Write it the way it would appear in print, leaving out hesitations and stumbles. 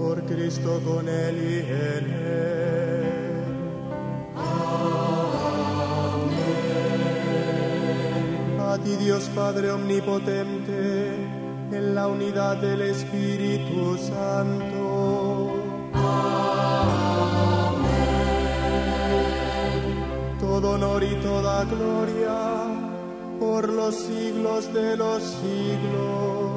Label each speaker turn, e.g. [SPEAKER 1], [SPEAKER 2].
[SPEAKER 1] por Cristo, con Él y en Él. Amén. A ti, Dios Padre omnipotente, en la unidad del Espíritu Santo. Amén. Todo honor y toda gloria por los siglos de los siglos.